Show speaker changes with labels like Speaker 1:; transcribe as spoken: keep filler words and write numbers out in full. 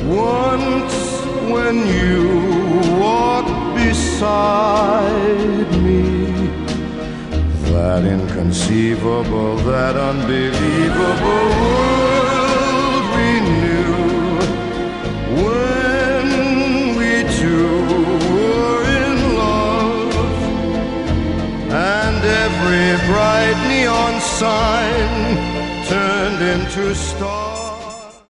Speaker 1: Once when you walked beside me, that inconceivable, that unbelievable world we knew, when we two were in love, and every bright neon sign turned into stars.